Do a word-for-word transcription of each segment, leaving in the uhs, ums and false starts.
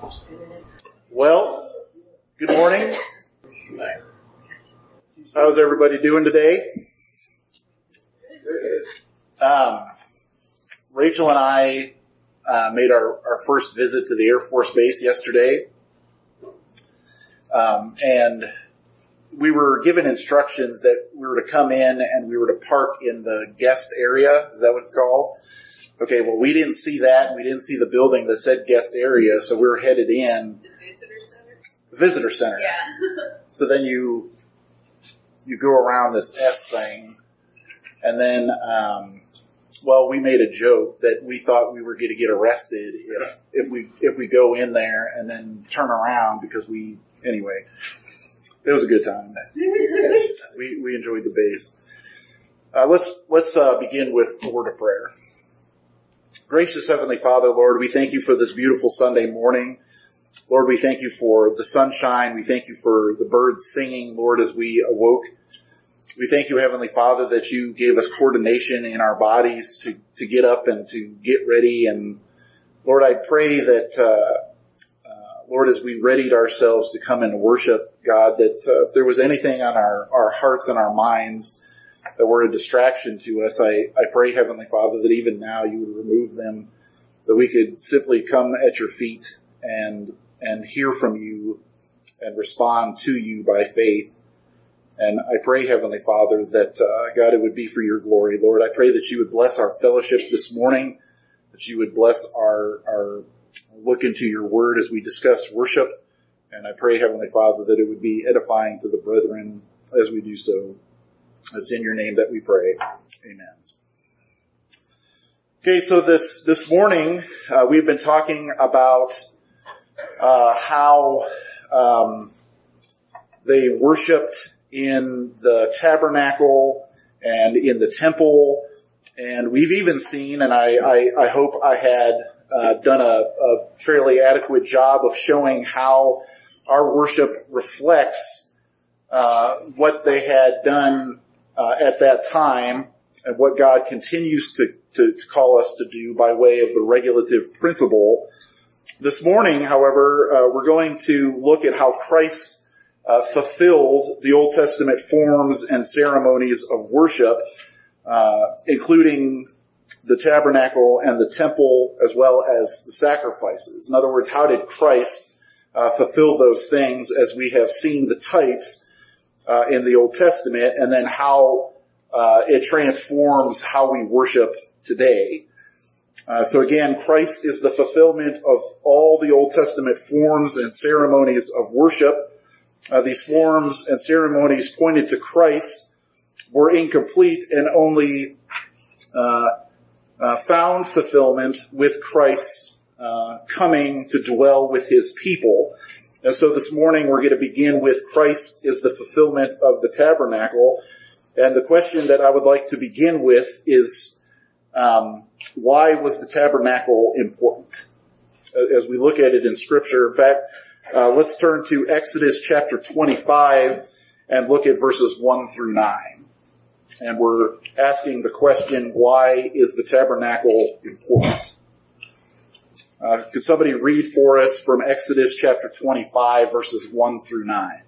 Well, good morning. How's everybody doing today? Um, Rachel and I uh, made our, our first visit to the Air Force Base yesterday. Um, and we were given instructions that we were to come in and we were to park in the guest area. Is that what it's called? Okay, well, we didn't see that, and we didn't see the building that said guest area, so we were headed in. The visitor center? Visitor center. Yeah. So then you you go around this S thing, and then, um, well, we made a joke that we thought we were going to get arrested if if we if we go in there and then turn around because we, anyway, it was a good time. we we enjoyed the base. Uh, let's let's uh, begin with a word of prayer. Gracious Heavenly Father, Lord, we thank you for this beautiful Sunday morning. Lord, we thank you for the sunshine. We thank you for the birds singing, Lord, as we awoke. We thank you, Heavenly Father, that you gave us coordination in our bodies to, to get up and to get ready. And Lord, I pray that, uh, uh, Lord, as we readied ourselves to come and worship, God, that uh, if there was anything on our, our hearts and our minds that were a distraction to us, I, I pray, Heavenly Father, that even now you would remove them, that we could simply come at your feet and and hear from you and respond to you by faith. And I pray, Heavenly Father, that, uh, God, it would be for your glory. Lord, I pray that you would bless our fellowship this morning, that you would bless our, our look into your word as we discuss worship. And I pray, Heavenly Father, that it would be edifying to the brethren as we do so. It's in your name that we pray. Amen. Okay, so this, this morning, uh, we've been talking about Uh, how um, they worshipped in the tabernacle and in the temple. And we've even seen, and I, I, I hope I had uh, done a, a fairly adequate job of showing how our worship reflects uh, what they had done uh, at that time and what God continues to, to, to call us to do by way of the regulative principle. This morning, however, uh, we're going to look at how Christ uh, fulfilled the Old Testament forms and ceremonies of worship, uh, including the tabernacle and the temple, as well as the sacrifices. In other words, how did Christ uh, fulfill those things as we have seen the types uh, in the Old Testament, and then how uh, it transforms how we worship today. Uh, so again, Christ is the fulfillment of all the Old Testament forms and ceremonies of worship. Uh, these forms and ceremonies pointed to Christ, were incomplete, and only uh, uh, found fulfillment with Christ's uh, coming to dwell with his people. And so this morning we're going to begin with Christ is the fulfillment of the tabernacle. And the question that I would like to begin with is, um, why was the tabernacle important? As we look at it in Scripture, in fact, uh, let's turn to Exodus chapter twenty-five and look at verses one through nine. And we're asking the question, why is the tabernacle important? Uh, could somebody read for us from Exodus chapter twenty-five, verses one through nine?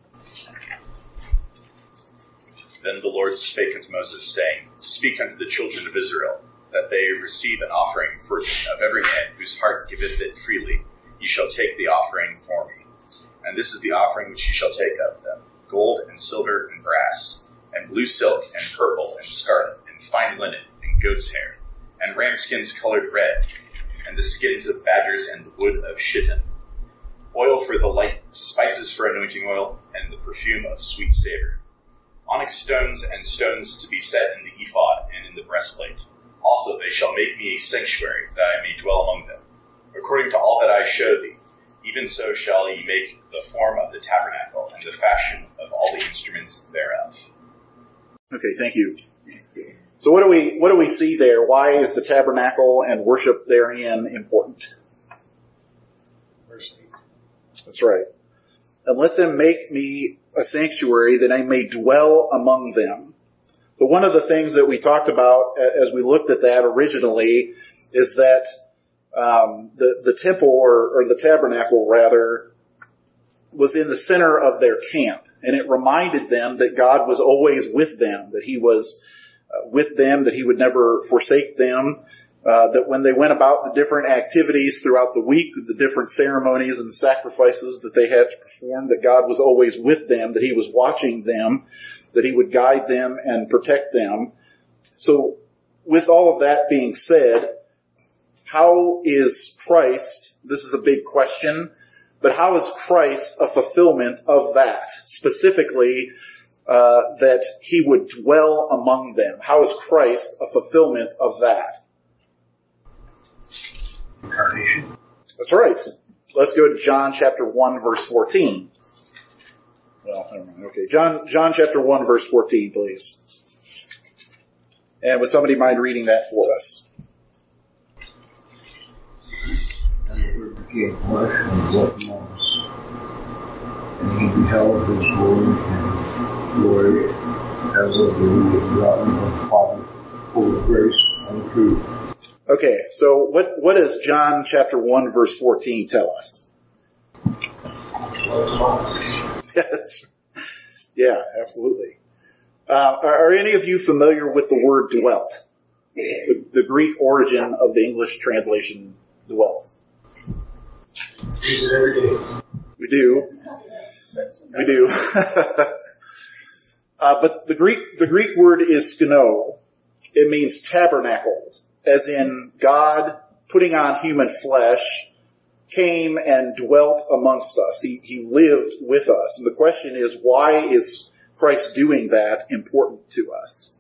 Then the Lord spake unto Moses, saying, Speak unto the children of Israel, that they receive an offering for of every man whose heart giveth it freely. Ye shall take the offering for me. And this is the offering which ye shall take of them: gold and silver and brass, and blue silk and purple and scarlet, and fine linen and goat's hair, and ram skins colored red, and the skins of badgers and the wood of shittim, oil for the light, spices for anointing oil, and the perfume of sweet savor, onyx stones and stones to be set in the ephod and in the breastplate. Also they shall make me a sanctuary, that I may dwell among them. According to all that I show thee, even so shall ye make the form of the tabernacle, and the fashion of all the instruments thereof. Okay, thank you. So what do we what do we see there? Why is the tabernacle and worship therein important? Mercy. That's right. And let them make me a sanctuary, that I may dwell among them. But one of the things that we talked about as we looked at that originally is that um, the, the temple, or, or the tabernacle rather, was in the center of their camp. And it reminded them that God was always with them, that he was uh, with them, that he would never forsake them, uh, that when they went about the different activities throughout the week, the different ceremonies and sacrifices that they had to perform, that God was always with them, that he was watching them, that he would guide them and protect them. So with all of that being said, how is Christ, this is a big question, but how is Christ a fulfillment of that? Specifically, uh, that he would dwell among them. How is Christ a fulfillment of that? Incarnation. That's right. Let's go to John chapter one, verse fourteen. Well, I don't know. Okay, John, John chapter one, verse fourteen, please. And would somebody mind reading that for us? And the Word became flesh and dwelt among us. And he beheld his glory, and glory as of the only begotten of the Father, full of grace and truth. Okay, so what, what does John chapter one, verse fourteen tell us? Yes. Yeah, absolutely. Uh, are, are any of you familiar with the word dwelt? The, the Greek origin of the English translation dwelt. Use it every day. We do. We do. uh, but the Greek, the Greek word is skeno. It means tabernacled, as in God putting on human flesh came and dwelt amongst us. He, he lived with us. And the question is, why is Christ doing that important to us?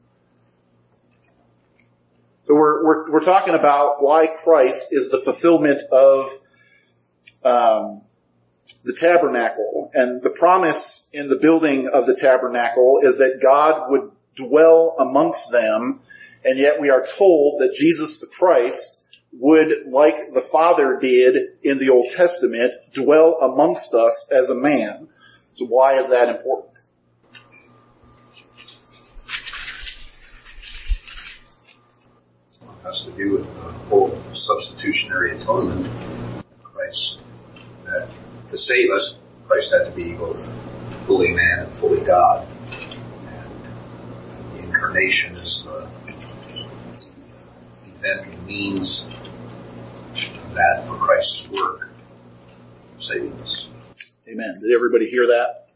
So we're, we're, we're talking about why Christ is the fulfillment of um, the tabernacle. And the promise in the building of the tabernacle is that God would dwell amongst them. And yet we are told that Jesus the Christ would, like the Father did in the Old Testament, dwell amongst us as a man. So why is that important? It has to do with the whole substitutionary atonement. Christ, that to save us, Christ had to be both fully man and fully God. And the incarnation is the event and means of that for Christ's work of saving us. Amen. Did everybody hear that?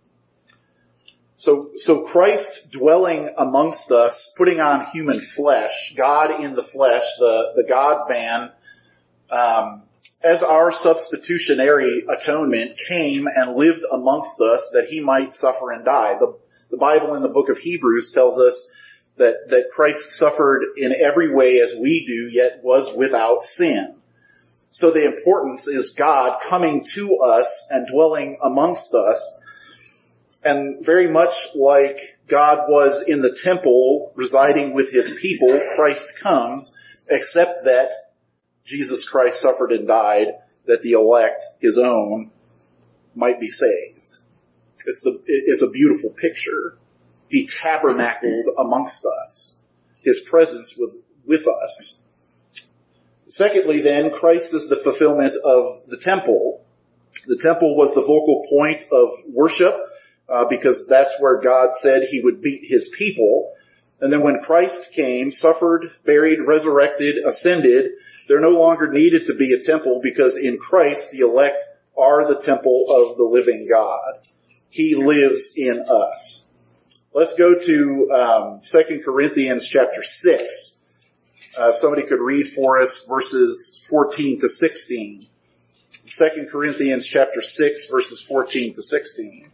So, so Christ dwelling amongst us, putting on human flesh, God in the flesh, the, the God-man, um, as our substitutionary atonement came and lived amongst us that he might suffer and die. The, the Bible in the book of Hebrews tells us that, that Christ suffered in every way as we do, yet was without sin. So the importance is God coming to us and dwelling amongst us. And very much like God was in the temple residing with his people, Christ comes, except that Jesus Christ suffered and died, that the elect, his own, might be saved. It's the, it's a beautiful picture. He tabernacled amongst us. His presence with, with us. Secondly, then, Christ is the fulfillment of the temple. The temple was the focal point of worship, uh, because that's where God said he would beat his people. And then when Christ came, suffered, buried, resurrected, ascended, there no longer needed to be a temple, because in Christ the elect are the temple of the living God. He lives in us. Let's go to um, Second Corinthians chapter six. Uh, if somebody could read for us verses fourteen to sixteen. Second Corinthians chapter six, verses fourteen to sixteen.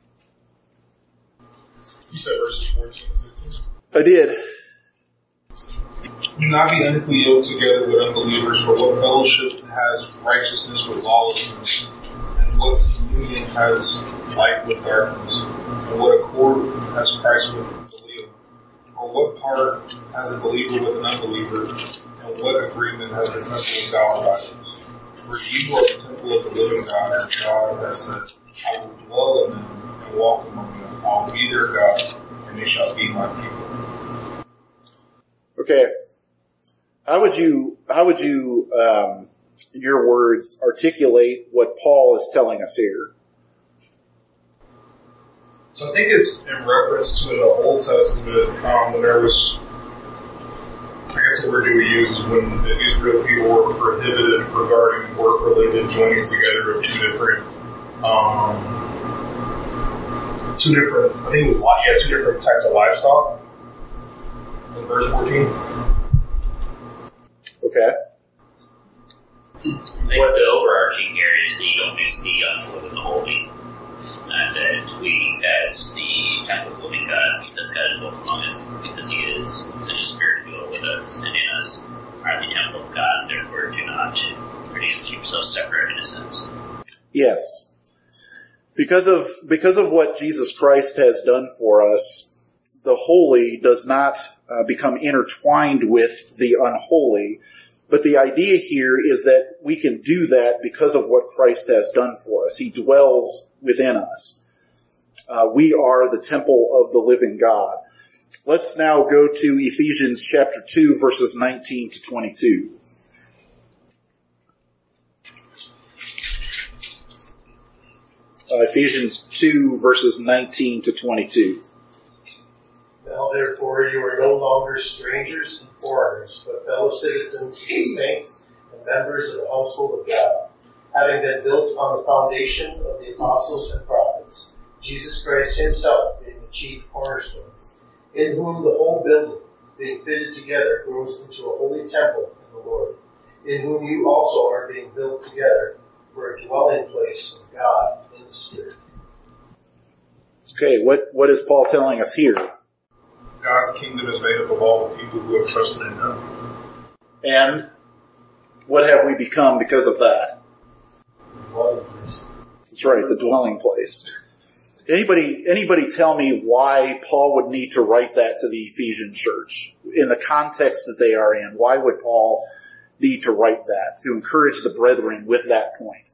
You said verses fourteen to sixteen? I did. Do not be unequally yoked together with unbelievers, for what fellowship has righteousness with lawlessness, and what communion has light with darkness, and what accord has Christ with Belial? Or what part has a believer with an unbeliever, and what agreement has the temple of God righteous? For you are the temple of the living God, and God has said, I will dwell in them and walk among them. I will be their God, and they shall be my people. Okay. How would you, how would you, um, in your words, articulate what Paul is telling us here? So I think it's in reference to the Old Testament, um, when there was, I guess the word we use is when the Israel people were prohibited regarding work-related joining together of two different, um, two different, I think it was, yeah, two different types of livestock. In verse fourteen. Okay. I think the overarching here is that you don't mix the unholy with the holy. And that we, as the temple of the living God, that's God is dwelt among us, because He is such a spirit dwell with us and in us, are the temple of God, and therefore do not really keep yourselves separate in a sense. Yes. Because of, because of what Jesus Christ has done for us, the holy does not uh, become intertwined with the unholy. But the idea here is that we can do that because of what Christ has done for us. He dwells within us. Uh, we are the temple of the living God. Let's now go to Ephesians chapter two, verses nineteen to twenty-two. Uh, Ephesians two, verses nineteen to twenty-two. Now therefore you are no longer strangers and foreigners, but fellow citizens with the saints and members of the household of God, having been built on the foundation of the apostles and prophets, Jesus Christ himself being the chief cornerstone, in whom the whole building, being fitted together, grows into a holy temple in the Lord, in whom you also are being built together for a dwelling place of God in the Spirit. Okay, what, what is Paul telling us here? God's kingdom is made up of all the people who have trusted in Him. And what have we become because of that? Dwelling place. That's right, the dwelling place. Anybody, anybody tell me why Paul would need to write that to the Ephesian church in the context that they are in? Why would Paul need to write that to encourage the brethren with that point?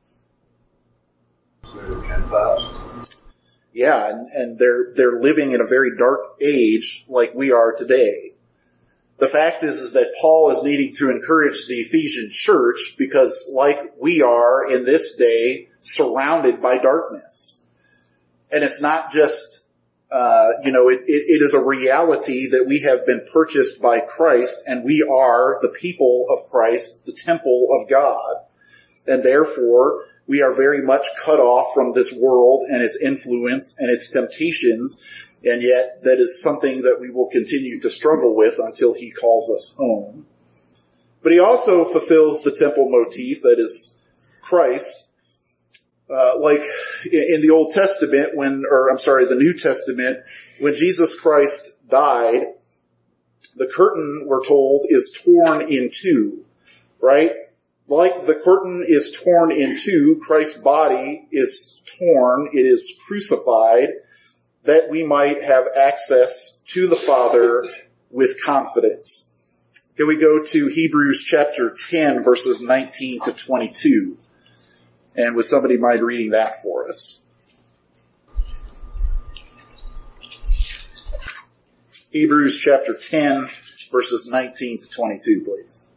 So they're Gentiles. Yeah, and, and they're they're living in a very dark age like we are today. The fact is, is that Paul is needing to encourage the Ephesian church because, like we are in this day, surrounded by darkness. And it's not just, uh, you know, it, it, it is a reality that we have been purchased by Christ, and we are the people of Christ, the temple of God. And therefore, we are very much cut off from this world and its influence and its temptations, and yet that is something that we will continue to struggle with until He calls us home. But He also fulfills the temple motif that is Christ, uh, like in the Old Testament, when, or I'm sorry, the New Testament, when Jesus Christ died, the curtain, we're told, is torn in two, right? Like the curtain is torn in two, Christ's body is torn, it is crucified, that we might have access to the Father with confidence. Can we go to Hebrews chapter ten, verses nineteen to twenty-two? And would somebody mind reading that for us? Hebrews chapter ten, verses nineteen to twenty-two, please.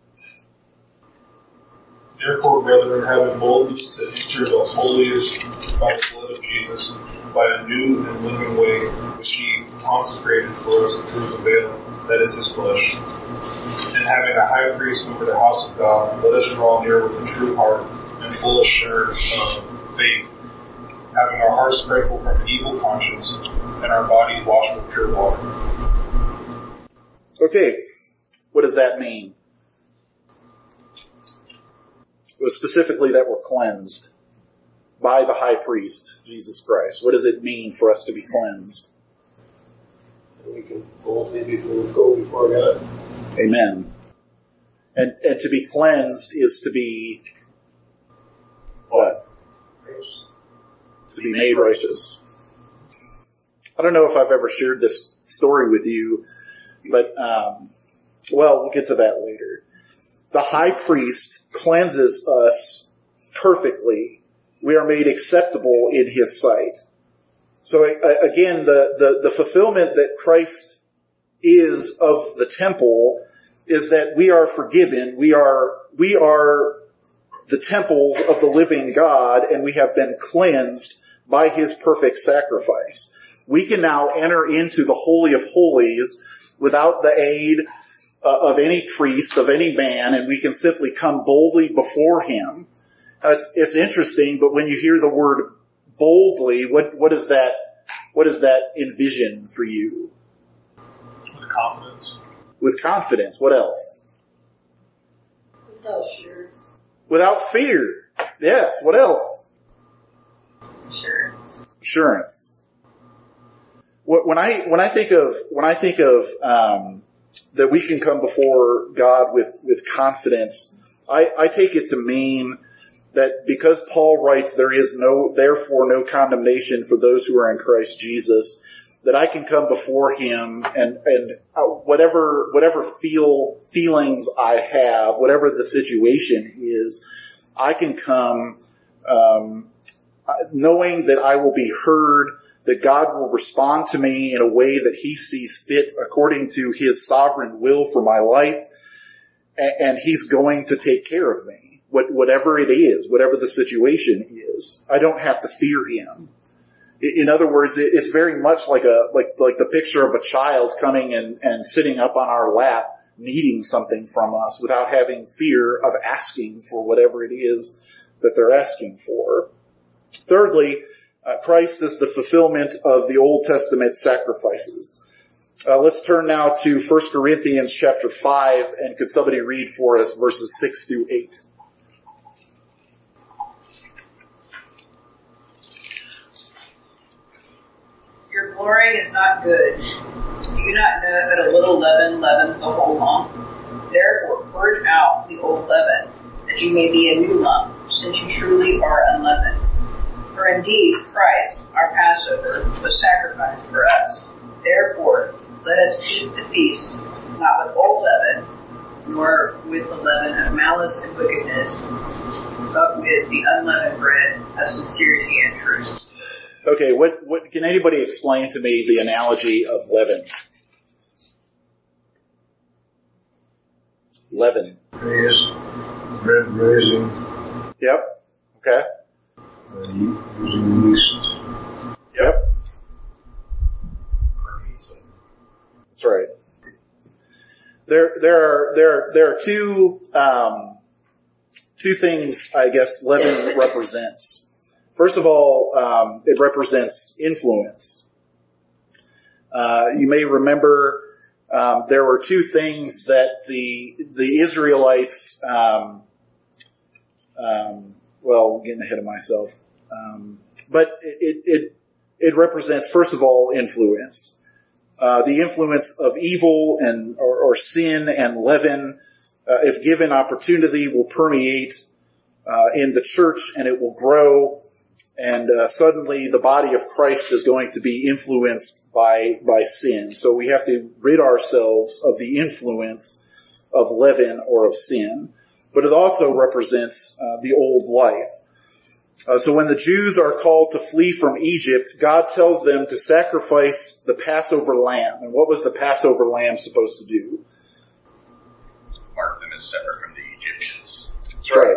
Therefore, brethren, having boldness to enter the holiest by the blood of Jesus, by a new and living way, which He consecrated for us through the veil, that is His flesh. And having a high priest over the house of God, let us draw near with a true heart and full assurance of faith, having our hearts sprinkled from an evil conscience and our bodies washed with pure water. Okay, what does that mean? Well, specifically that we're cleansed by the high priest, Jesus Christ. What does it mean for us to be cleansed? We can boldly go before God. Amen. And and to be cleansed is to be what? Righteous. To be made righteous. I don't know if I've ever shared this story with you, but um, well, we'll get to that later. The high priest cleanses us perfectly. We are made acceptable in His sight. So again, the, the, the fulfillment that Christ is of the temple is that we are forgiven. We are, we are the temples of the living God, and we have been cleansed by his perfect sacrifice. We can now enter into the Holy of Holies without the aid uh, of any priest, of any man, and we can simply come boldly before him. Uh, it's, it's interesting, but when you hear the word boldly, what, what is that, what does that envision for you? With confidence. With confidence. What else? Without assurance. Without fear. Yes. What else? Assurance. Assurance. When I, when I think of, when I think of, um, that we can come before God with, with confidence, I, I take it to mean that because Paul writes, there is no, therefore no condemnation for those who are in Christ Jesus, that I can come before him and, and whatever, whatever feel, feelings I have, whatever the situation is, I can come, um, knowing that I will be heard, that God will respond to me in a way that he sees fit according to his sovereign will for my life, and he's going to take care of me, whatever it is, whatever the situation is. I don't have to fear him. In other words, it's very much like a like like the picture of a child coming and, and sitting up on our lap, needing something from us without having fear of asking for whatever it is that they're asking for. Thirdly, uh, Christ is the fulfillment of the Old Testament sacrifices. Uh, let's turn now to First Corinthians chapter five, and could somebody read for us verses six through eight? Your glorying is not good. Do you not know that a little leaven leavens the whole lump? Therefore purge out the old leaven, that you may be a new lump, since you truly are unleavened. For indeed, Christ, our Passover, was sacrificed for us. Therefore, let us keep the feast, not with old leaven, nor with the leaven of malice and wickedness, but with the unleavened bread of sincerity and truth. Okay, what, what, can anybody explain to me the analogy of leaven? Leaven. Raise, bread raising. Yep. Okay. Uh, using yeast. Yep. That's right. There, there are, there, there are two, um, two things, I guess, leaven represents. First of all, um, it represents influence. Uh, you may remember um, there were two things that the the Israelites. Um, um, well, I'm getting ahead of myself, um, but it, it it represents, first of all, influence. Uh, the influence of evil and or, or sin and leaven, uh, if given opportunity, will permeate uh, in the church, and it will grow. And uh, suddenly the body of Christ is going to be influenced by by sin. So we have to rid ourselves of the influence of leaven or of sin. But it also represents uh, the old life. Uh, so when the Jews are called to flee from Egypt, God tells them to sacrifice the Passover lamb. And what was the Passover lamb supposed to do? Mark them as separate from the Egyptians. That's right.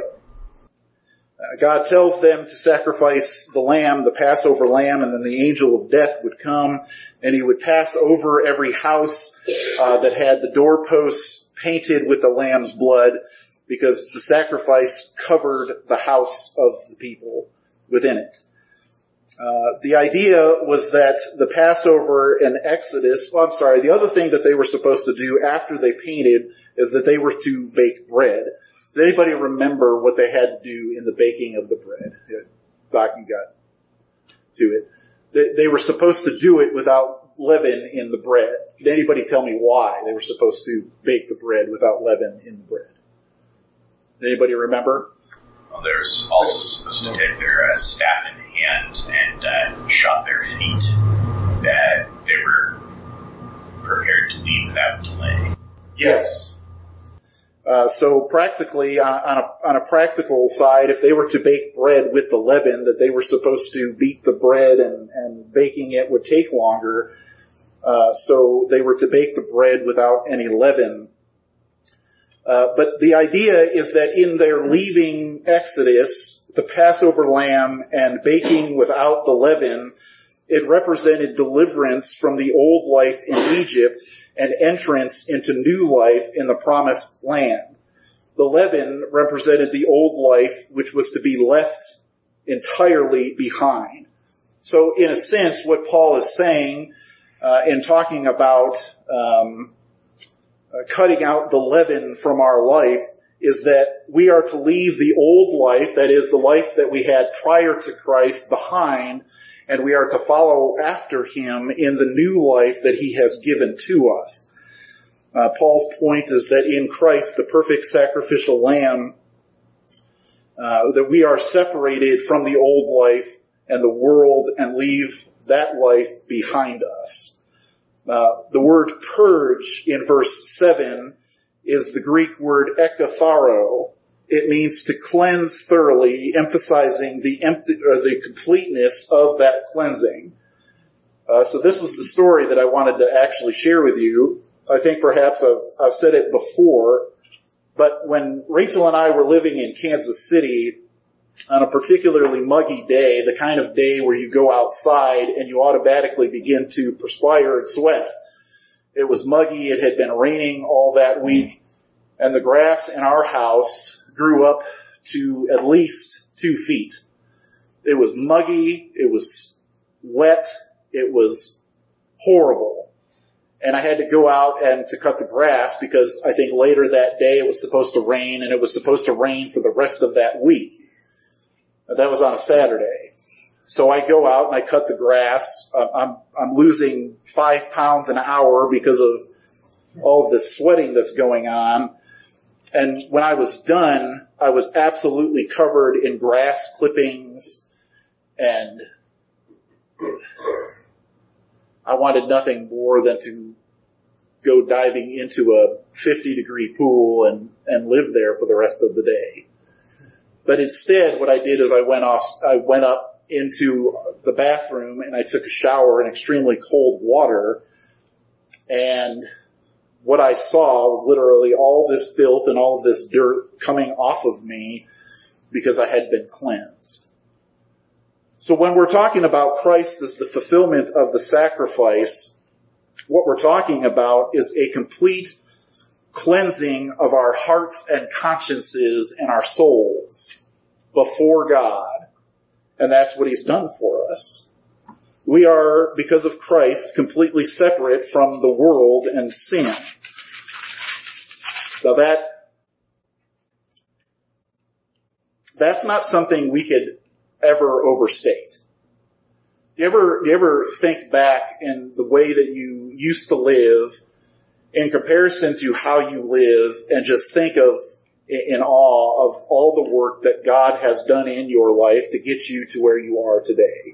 Uh, God tells them to sacrifice the lamb, the Passover lamb, and then the angel of death would come, and he would pass over every house uh, that had the doorposts painted with the lamb's blood, because the sacrifice covered the house of the people within it. Uh, the idea was that the Passover and Exodus, well, I'm sorry, the other thing that they were supposed to do after they painted is that they were to bake bread. Does anybody remember what they had to do in the baking of the bread? Doc, you got to it. They, they were supposed to do it without leaven in the bread. Can anybody tell me why they were supposed to bake the bread without leaven in the bread? Anybody remember? Well, they're also supposed to take their uh, staff in hand and uh, shod their feet, that they were prepared to leave without delay. Yes. Uh, so practically, on, on, a, on a practical side, if they were to bake bread with the leaven, that they were supposed to beat the bread, and, and baking it would take longer. Uh, so they were to bake the bread without any leaven Uh, but the idea is that in their leaving Exodus, the Passover lamb and baking without the leaven, it represented deliverance from the old life in Egypt and entrance into new life in the promised land. The leaven represented the old life, which was to be left entirely behind. So in a sense, what Paul is saying uh, in talking about um, uh, cutting out the leaven from our life is that we are to leave the old life, that is the life that we had prior to Christ, behind, and we are to follow after him in the new life that he has given to us. Uh, Paul's point is that in Christ, the perfect sacrificial lamb, uh, that we are separated from the old life and the world and leave that life behind us. Uh, the word purge in verse seven is the Greek word ekatharo. It means to cleanse thoroughly, emphasizing the empty, or the completeness of that cleansing. Uh, so this is the story that I wanted to actually share with you. I think perhaps I've, I've said it before, but when Rachel and I were living in Kansas City on a particularly muggy day, the kind of day where you go outside and you automatically begin to perspire and sweat. It was muggy, it had been raining all that week, and the grass in our house grew up to at least two feet. It was muggy, it was wet, it was horrible. And I had to go out and to cut the grass because I think later that day it was supposed to rain, and it was supposed to rain for the rest of that week. That was on a Saturday. So I go out and I cut the grass. Uh, I'm, I'm losing five pounds an hour because of all of this sweating that's going on. And when I was done, I was absolutely covered in grass clippings, and I wanted nothing more than to go diving into a fifty degree pool and, and live there for the rest of the day. But instead, what I did is I went off, I went up into the bathroom and I took a shower in extremely cold water. And what I saw was literally all this filth and all of this dirt coming off of me because I had been cleansed. So when we're talking about Christ as the fulfillment of the sacrifice, what we're talking about is a complete cleansing of our hearts and consciences and our souls before God. And that's what he's done for us. We are, because of Christ, completely separate from the world and sin. Now that, that's not something we could ever overstate. You ever, you ever think back in the way that you used to live in comparison to how you live, and just think of, in awe of all the work that God has done in your life to get you to where you are today?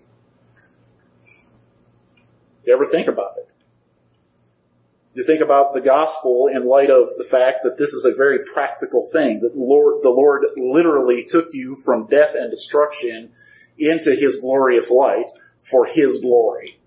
You ever think about it? You think about the gospel in light of the fact that this is a very practical thing, that the Lord, the Lord literally took you from death and destruction into his glorious light for his glory.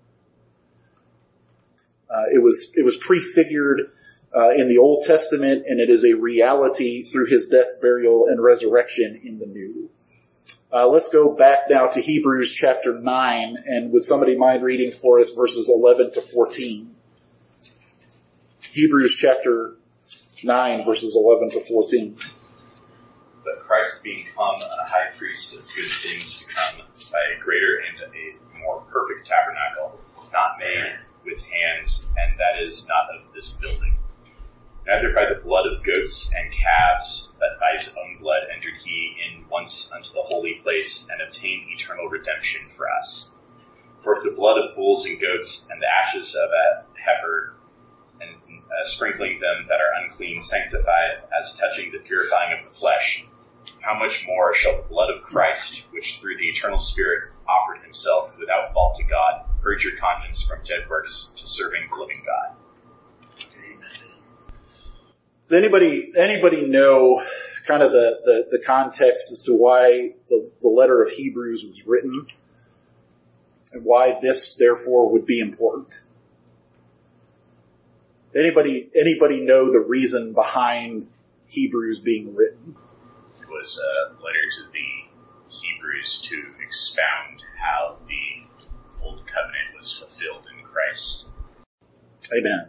Uh, it was it was prefigured uh, in the Old Testament, and it is a reality through his death, burial, and resurrection in the New. Uh, let's go back now to Hebrews chapter nine, and would somebody mind reading for us verses eleven to fourteen? Hebrews chapter nine, verses eleven to fourteen. But Christ being come a high priest of good things to come by a greater and a more perfect tabernacle, not made with hands, and that is not of this building. Neither by the blood of goats and calves, but by his own blood entered he in once unto the holy place, and obtained eternal redemption for us. For if the blood of bulls and goats, and the ashes of a heifer, and uh, sprinkling them that are unclean, sanctify as touching the purifying of the flesh, how much more shall the blood of Christ, which through the eternal Spirit offered himself without fault to God, purge your conscience from dead works to serving the living God? Does anybody, anybody know kind of the, the, the context as to why the, the letter of Hebrews was written? And why this, therefore, would be important? Anybody, anybody know the reason behind Hebrews being written. It was a letter to the Hebrews to expound how the Old Covenant was fulfilled in Christ. Amen.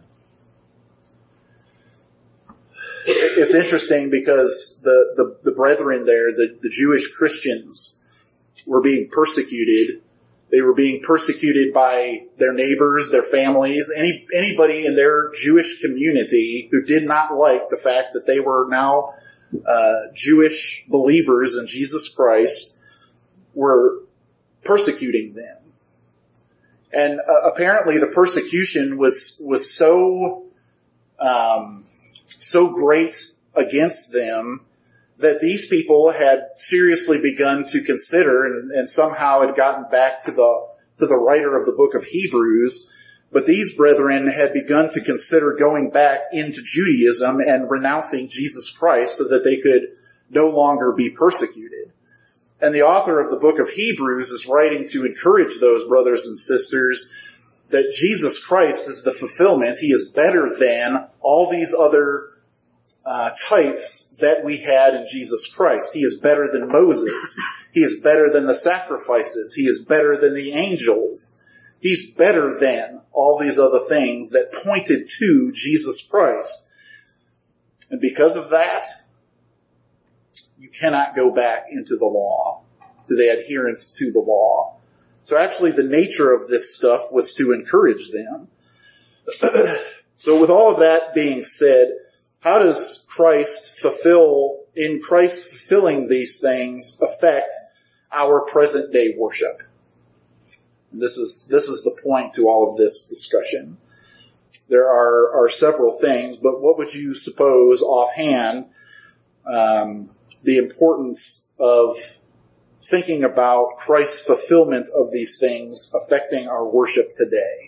It's interesting because the, the, the brethren there, the, the Jewish Christians, were being persecuted. They were being persecuted by their neighbors, their families, any anybody in their Jewish community who did not like the fact that they were now uh, Jewish believers in Jesus Christ were persecuting them. And uh, apparently the persecution was was so um, so great against them that these people had seriously begun to consider, and, and somehow had gotten back to the to the writer of the book of Hebrews, but these brethren had begun to consider going back into Judaism and renouncing Jesus Christ so that they could no longer be persecuted. And the author of the book of Hebrews is writing to encourage those brothers and sisters that Jesus Christ is the fulfillment. He is better than all these other Uh, types that we had in Jesus Christ. He is better than Moses. He is better than the sacrifices. He is better than the angels. He's better than all these other things that pointed to Jesus Christ. And because of that, you cannot go back into the law, to the adherence to the law. So actually the nature of this stuff was to encourage them. So with all of that being said, how does Christ fulfill, in Christ fulfilling these things, affect our present day worship? And this is, this is the point to all of this discussion. There are, are several things, but what would you suppose offhand, um, the importance of thinking about Christ's fulfillment of these things affecting our worship today?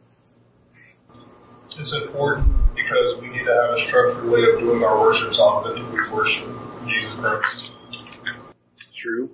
It's important because we need to have a structured way of doing our worship to authentically worship Jesus Christ. True.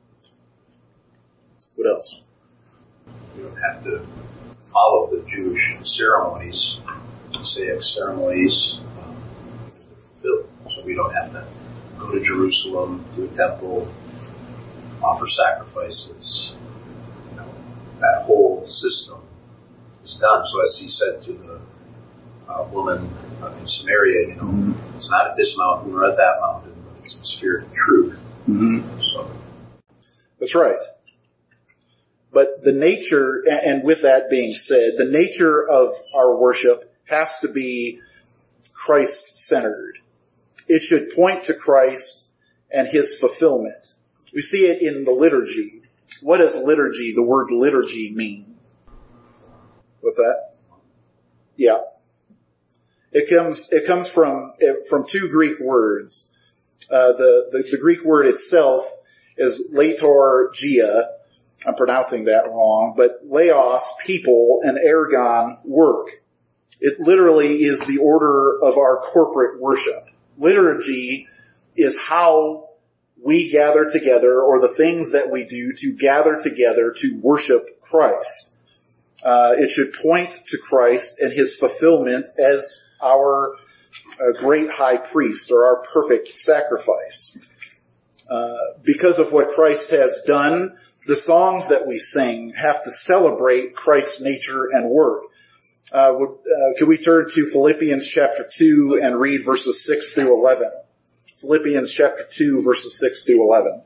What else? We don't have to follow the Jewish ceremonies, Mosaic ceremonies, um, because they're fulfilled. So we don't have to go to Jerusalem, to a temple, offer sacrifices. You know, that whole system is done. So as he said to the uh, woman uh, in Samaria, you know, mm-hmm. it's not at this mountain or at that mountain, but it's in spirit and truth. Mm-hmm. So. That's right. But the nature, and with that being said, the nature of our worship has to be Christ-centered. It should point to Christ and His fulfillment. We see it in the liturgy. What does liturgy, the word liturgy, mean? What's that? Yeah. It comes, it comes from, from two Greek words. Uh, the, the, the Greek word itself is liturgia. I'm pronouncing that wrong, but laos, people, and ergon, work. It literally is the order of our corporate worship. Liturgy is how we gather together, or the things that we do to gather together to worship Christ. Uh, it should point to Christ and His fulfillment as our uh, great high priest, or our perfect sacrifice. Uh, because of what Christ has done, the songs that we sing have to celebrate Christ's nature and work. Uh, would, uh, can we turn to Philippians chapter two and read verses six through eleven? Philippians chapter two, verses six through eleven.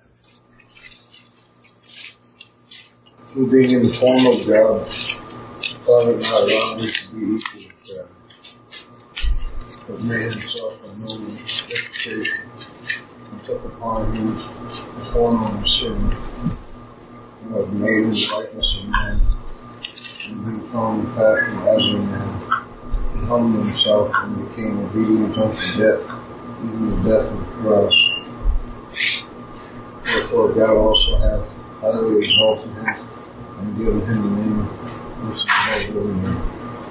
Who being in the form of God, thought it not robbery to be equal with God, but made himself a noble reputation, and took upon him the form of a servant, and was made in the likeness of man, and being found in fashion as a man, he humbled himself and became obedient unto death, even the death of the cross. Therefore God also hath highly exalted him, and given him the name which is above every name,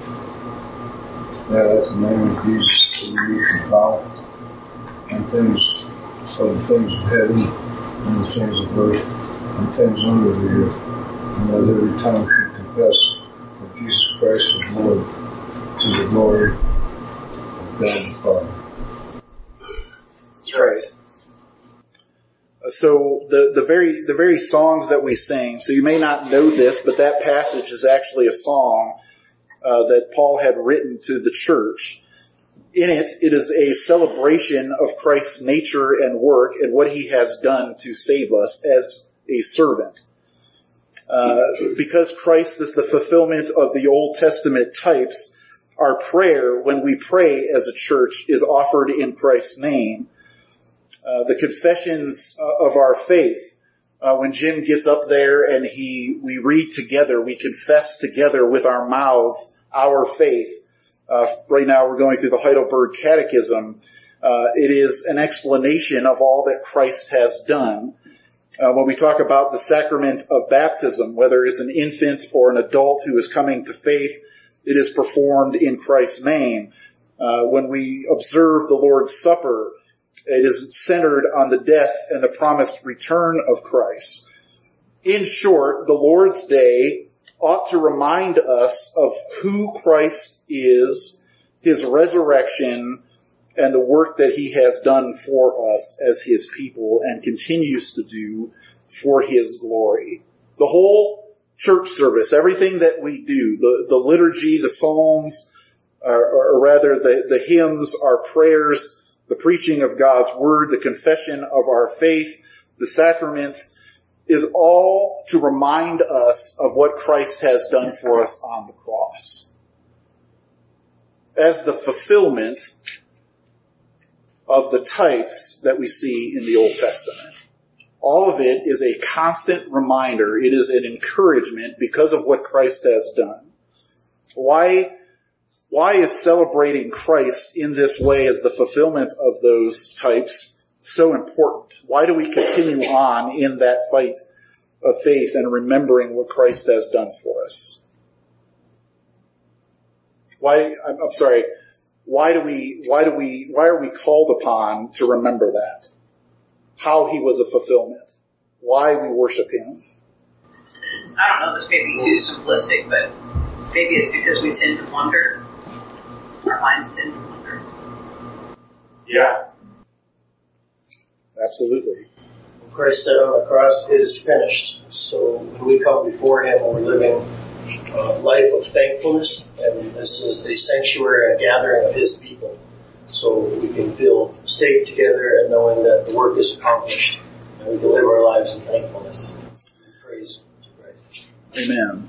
that at the name of Jesus every knee should bow, and things of the things of heaven, and the things of earth, and things under the earth, and that every tongue should confess that Jesus Christ is Lord, to the glory of God the Father. That's right. So the, the very the very songs that we sing, so you may not know this, but that passage is actually a song uh, that Paul had written to the church. In it, it is a celebration of Christ's nature and work and what he has done to save us as a servant. Uh, because Christ is the fulfillment of the Old Testament types, our prayer when we pray as a church is offered in Christ's name. Uh, the confessions uh, of our faith, uh, when Jim gets up there and he, we read together, we confess together with our mouths our faith. Uh, right now we're going through the Heidelberg Catechism. Uh, it is an explanation of all that Christ has done. Uh, when we talk about the sacrament of baptism, whether it's an infant or an adult who is coming to faith, it is performed in Christ's name. Uh, when we observe the Lord's Supper, it is centered on the death and the promised return of Christ. In short, the Lord's Day ought to remind us of who Christ is, his resurrection, and the work that he has done for us as his people and continues to do for his glory. The whole church service, everything that we do, the, the liturgy, the psalms, or, or rather the, the hymns, our prayers, the preaching of God's word, the confession of our faith, the sacraments, is all to remind us of what Christ has done for us on the cross. As the fulfillment of the types that we see in the Old Testament. All of it is a constant reminder. It is an encouragement because of what Christ has done. Why Why is celebrating Christ in this way as the fulfillment of those types so important? Why do we continue on in that fight of faith and remembering what Christ has done for us? Why, I'm, I'm sorry, why do we, why do we, why are we called upon to remember that? How he was a fulfillment. Why we worship him. I don't know, this may be too simplistic, but maybe it's because we tend to wonder. Our minds tend to wonder. Yeah. Absolutely. Christ said on the cross, it is finished. So when we come before him, we're living a life of thankfulness, and this is a sanctuary, a gathering of his people. So we can feel safe together and knowing that the work is accomplished, and we can live our lives in thankfulness. Praise to Christ. Amen.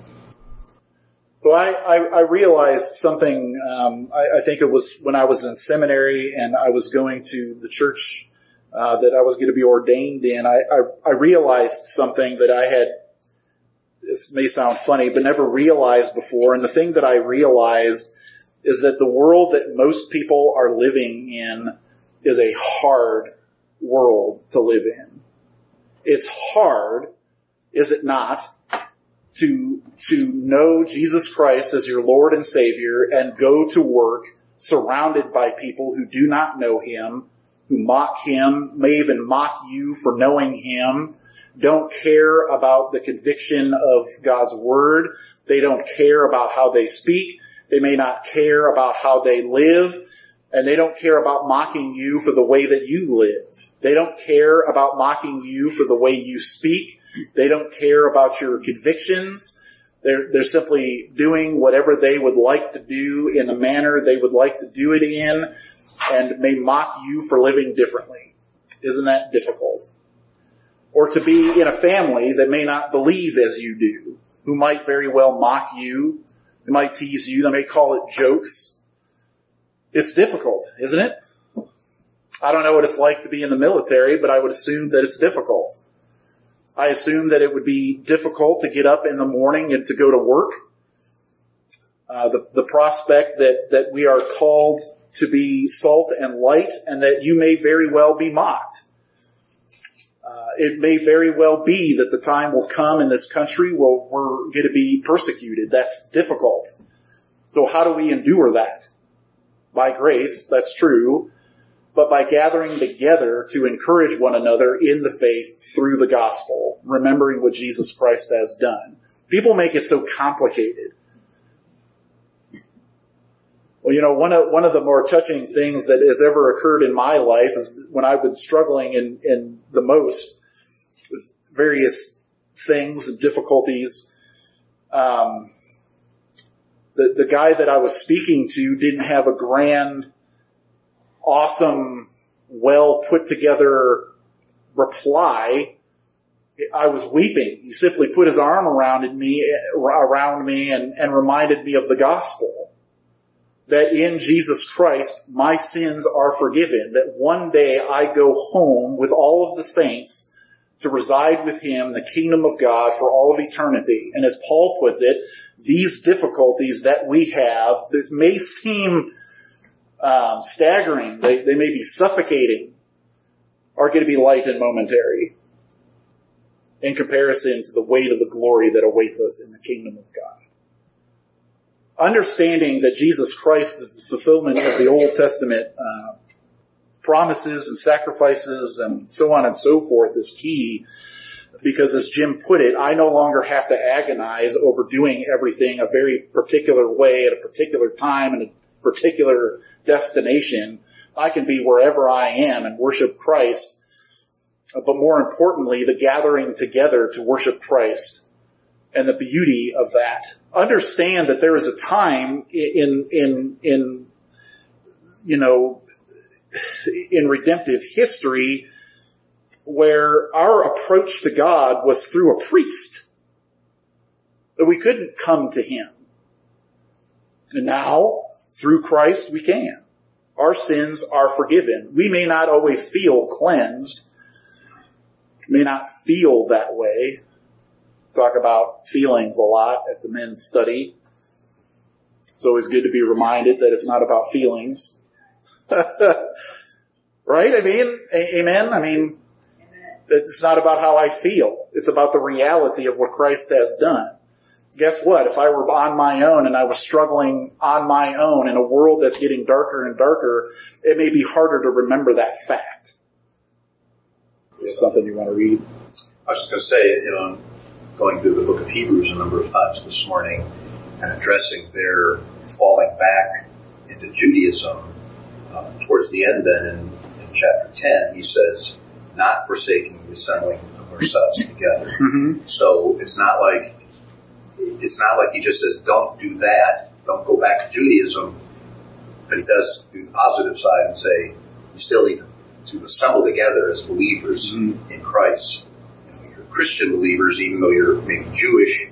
So I, I, I realized something, um, I, I think it was when I was in seminary and I was going to the church uh, that I was going to be ordained in. I, I, I realized something that I had, this may sound funny, but never realized before. And the thing that I realized is that the world that most people are living in is a hard world to live in. It's hard, is it not, to to know Jesus Christ as your Lord and Savior and go to work surrounded by people who do not know him, who mock him, may even mock you for knowing him, don't care about the conviction of God's word. They don't care about how they speak. They may not care about how they live. And they don't care about mocking you for the way that you live. They don't care about mocking you for the way you speak. They don't care about your convictions. They're, they're simply doing whatever they would like to do in the manner they would like to do it in, and may mock you for living differently. Isn't that difficult? Or to be in a family that may not believe as you do, who might very well mock you, they might tease you, they may call it jokes. It's difficult, isn't it? I don't know what it's like to be in the military, but I would assume that it's difficult. I assume that it would be difficult to get up in the morning and to go to work. Uh, the, the prospect that, that we are called to be salt and light, and that you may very well be mocked. Uh, it may very well be that the time will come in this country where we're going to be persecuted. That's difficult. So how do we endure that? By grace, that's true, but by gathering together to encourage one another in the faith through the gospel, remembering what Jesus Christ has done. People make it so complicated. Well, you know, one of one of the more touching things that has ever occurred in my life is when I've been struggling in, in the most with various things and difficulties. Um, the the guy that I was speaking to didn't have a grand, awesome, well put together reply. I was weeping. He simply put his arm around me, around me, and, and reminded me of the gospel. That in Jesus Christ, my sins are forgiven. That one day I go home with all of the saints to reside with him in the kingdom of God for all of eternity. And as Paul puts it, these difficulties that we have that may seem um, staggering, they, they may be suffocating, are going to be light and momentary in comparison to the weight of the glory that awaits us in the kingdom of God. Understanding that Jesus Christ is the fulfillment of the Old Testament uh, promises and sacrifices and so on and so forth is key, because as Jim put it, I no longer have to agonize over doing everything a very particular way at a particular time and a particular destination. I can be wherever I am and worship Christ, but more importantly, the gathering together to worship Christ and the beauty of that. Understand that there is a time in, in, in, you know, in redemptive history where our approach to God was through a priest. That we couldn't come to him. And now, through Christ, we can. Our sins are forgiven. We may not always feel cleansed, may not feel that way. Talk about feelings a lot at the men's study. It's always good to be reminded that it's not about feelings. Right? I mean, a- amen? I mean, it's not about how I feel. It's about the reality of what Christ has done. Guess what? If I were on my own and I was struggling on my own in a world that's getting darker and darker, it may be harder to remember that fact. Is something you want to read? I was just going to say, you know, going through the book of Hebrews a number of times this morning and addressing their falling back into Judaism, uh, towards the end then in, in chapter ten, he says, not forsaking the assembling of ourselves together. Mm-hmm. So it's not like, it's not like he just says, don't do that, don't go back to Judaism, but he does do the positive side and say, you still need to, to assemble together as believers mm-hmm. in Christ. Christian believers, even though you're maybe Jewish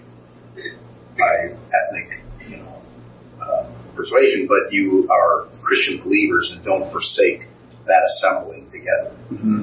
by ethnic, you know, uh, persuasion, but you are Christian believers and don't forsake that assembling together. Mm-hmm.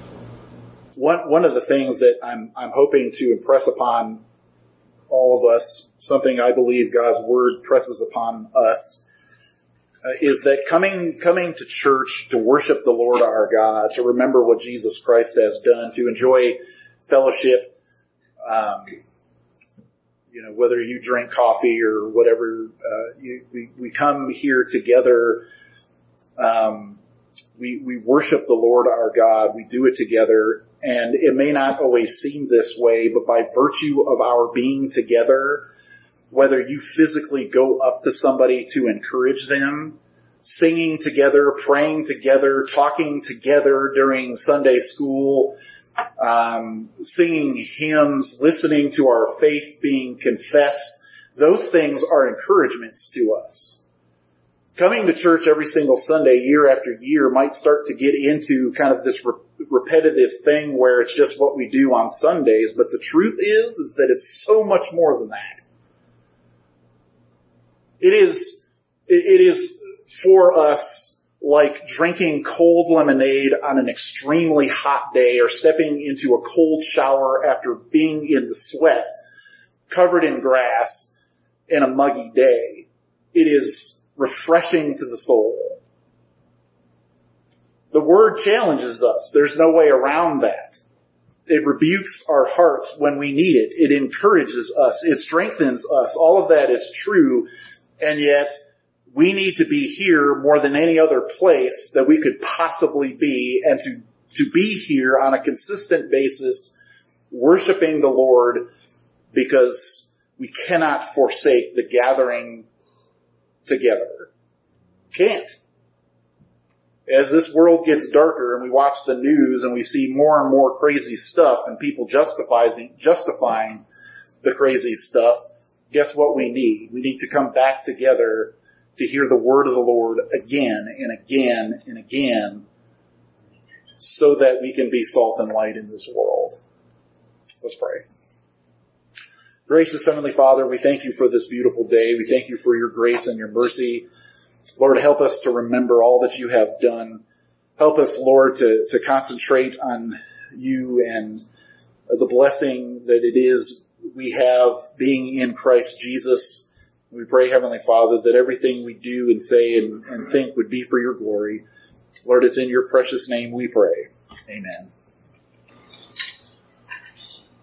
One one of the things that I'm I'm hoping to impress upon all of us, something I believe God's Word presses upon us, uh, is that coming coming to church to worship the Lord our God, to remember what Jesus Christ has done, to enjoy fellowship, um, you know, whether you drink coffee or whatever, uh, you, we, we come here together, um, we, we worship the Lord our God, we do it together, and it may not always seem this way, but by virtue of our being together, whether you physically go up to somebody to encourage them, singing together, praying together, talking together during Sunday school, Um, singing hymns, listening to our faith being confessed, those things are encouragements to us. Coming to church every single Sunday, year after year, might start to get into kind of this re- repetitive thing where it's just what we do on Sundays, but the truth is, is that it's so much more than that. It is, it, it is for us like drinking cold lemonade on an extremely hot day or stepping into a cold shower after being in the sweat, covered in grass in a muggy day. It is refreshing to the soul. The Word challenges us. There's no way around that. It rebukes our hearts when we need it. It encourages us. It strengthens us. All of that is true, and yet we need to be here more than any other place that we could possibly be, and to, to be here on a consistent basis, worshiping the Lord, because we cannot forsake the gathering together. Can't. As this world gets darker and we watch the news and we see more and more crazy stuff and people justifying, justifying the crazy stuff, guess what we need? We need to come back together to hear the word of the Lord again and again and again so that we can be salt and light in this world. Let's pray. Gracious Heavenly Father, we thank you for this beautiful day. We thank you for your grace and your mercy. Lord, help us to remember all that you have done. Help us, Lord, to, to concentrate on you and the blessing that it is we have being in Christ Jesus. We pray, Heavenly Father, that everything we do and say and, and think would be for your glory. Lord, it's in your precious name we pray. Amen.